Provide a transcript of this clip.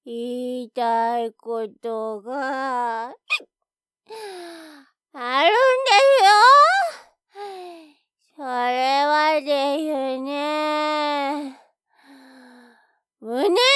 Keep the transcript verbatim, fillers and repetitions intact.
言いたいことがあるんですよ。それはですね、胸